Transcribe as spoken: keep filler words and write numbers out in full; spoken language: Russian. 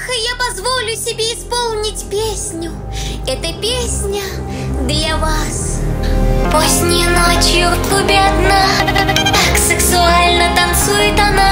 я позволю себе исполнить песню. Эта песня для вас. Поздней ночью в клубе одна так сексуально танцует она.